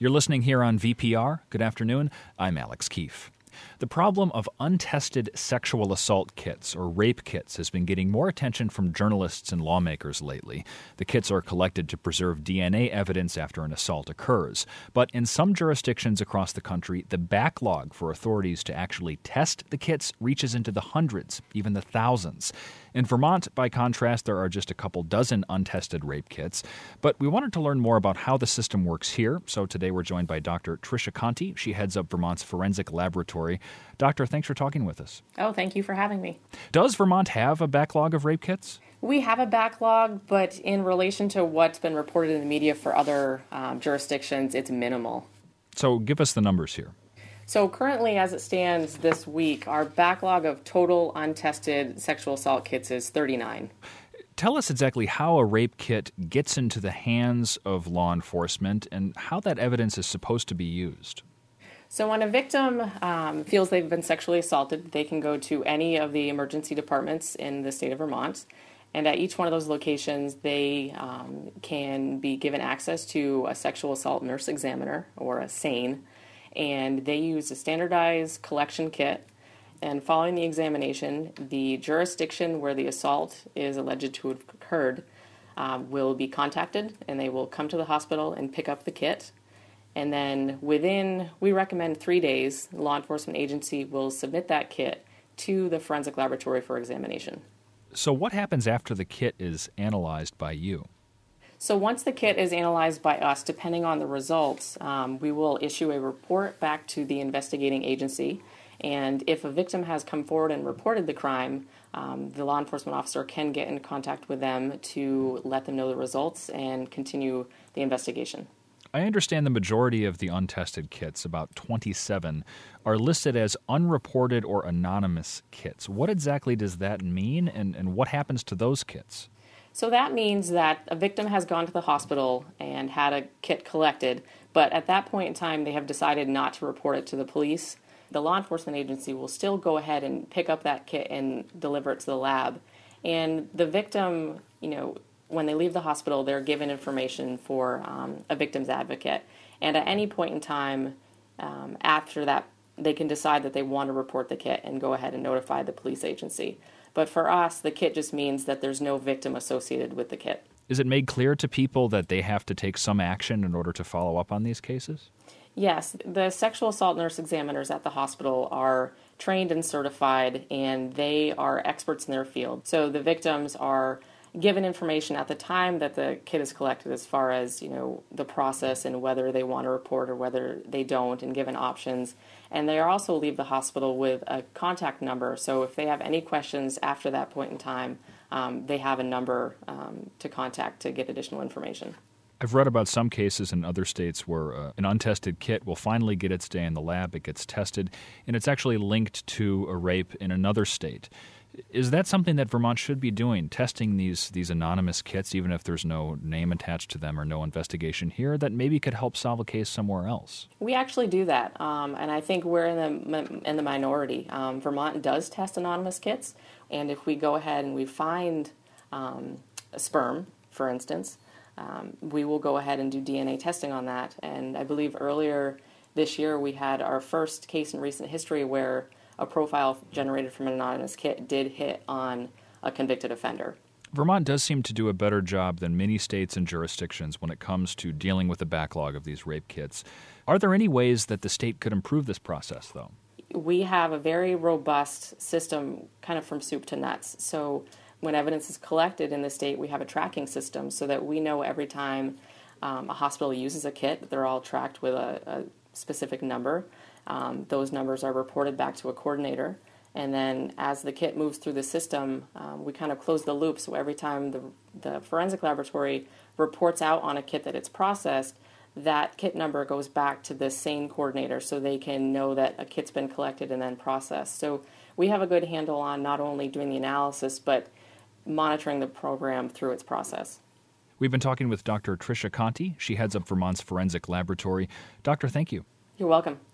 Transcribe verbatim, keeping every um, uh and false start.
You're listening here on V P R. Good afternoon. I'm Alex Keefe. The problem of untested sexual assault kits, or rape kits, has been getting more attention from journalists and lawmakers lately. The kits are collected to preserve D N A evidence after an assault occurs. But in some jurisdictions across the country, the backlog for authorities to actually test the kits reaches into the hundreds, even the thousands. In Vermont, by contrast, there are just a couple dozen untested rape kits. But we wanted to learn more about how the system works here, so today we're joined by Doctor Tricia Conti. She heads up Vermont's forensic laboratory. Doctor, thanks for talking with us. Oh, thank you for having me. Does Vermont have a backlog of rape kits? We have a backlog, but in relation to what's been reported in the media for other um, jurisdictions, it's minimal. So give us the numbers here. So currently, as it stands this week, our backlog of total untested sexual assault kits is thirty-nine. Tell us exactly how a rape kit gets into the hands of law enforcement and how that evidence is supposed to be used. So when a victim um, feels they've been sexually assaulted, they can go to any of the emergency departments in the state of Vermont. And at each one of those locations, they um, can be given access to a sexual assault nurse examiner, or a SANE. And they use a standardized collection kit. And following the examination, the jurisdiction where the assault is alleged to have occurred um, will be contacted, and they will come to the hospital and pick up the kit. And then within, we recommend three days, the law enforcement agency will submit that kit to the forensic laboratory for examination. So what happens after the kit is analyzed by you? So once the kit is analyzed by us, depending on the results, um, we will issue a report back to the investigating agency. And if a victim has come forward and reported the crime, um, the law enforcement officer can get in contact with them to let them know the results and continue the investigation. I understand the majority of the untested kits, about twenty-seven, are listed as unreported or anonymous kits. What exactly does that mean, and, and what happens to those kits? So that means that a victim has gone to the hospital and had a kit collected, but at that point in time they have decided not to report it to the police. The law enforcement agency will still go ahead and pick up that kit and deliver it to the lab. And the victim, you know, when they leave the hospital, they're given information for um, a victim's advocate. And at any point in time um, after that, they can decide that they want to report the kit and go ahead and notify the police agency. But for us, the kit just means that there's no victim associated with the kit. Is it made clear to people that they have to take some action in order to follow up on these cases? Yes, the sexual assault nurse examiners at the hospital are trained and certified, and they are experts in their field. So the victims are given information at the time that the kit is collected as far as, you know, the process and whether they want to report or whether they don't, and given options. And they also leave the hospital with a contact number. So if they have any questions after that point in time, um, they have a number um, to contact to get additional information. I've read about some cases in other states where uh, an untested kit will finally get its day in the lab, it gets tested, and it's actually linked to a rape in another state. Is that something that Vermont should be doing, testing these these anonymous kits, even if there's no name attached to them or no investigation here, that maybe could help solve a case somewhere else? We actually do that, um, and I think we're in the in the minority. Um, Vermont does test anonymous kits, and if we go ahead and we find um, a sperm, for instance, um, we will go ahead and do D N A testing on that. And I believe earlier this year we had our first case in recent history where a profile generated from an anonymous kit did hit on a convicted offender. Vermont does seem to do a better job than many states and jurisdictions when it comes to dealing with the backlog of these rape kits. Are there any ways that the state could improve this process, though? We have a very robust system, kind of from soup to nuts. So when evidence is collected in the state, we have a tracking system so that we know every time um, a hospital uses a kit, they're all tracked with a, a specific number. Um, those numbers are reported back to a coordinator, and then as the kit moves through the system, um, we kind of close the loop. So every time the, the forensic laboratory reports out on a kit that it's processed, that kit number goes back to the same coordinator so they can know that a kit's been collected and then processed. So we have a good handle on not only doing the analysis, but monitoring the program through its process. We've been talking with Doctor Tricia Conti. She heads up Vermont's forensic laboratory. Doctor, thank you. You're welcome.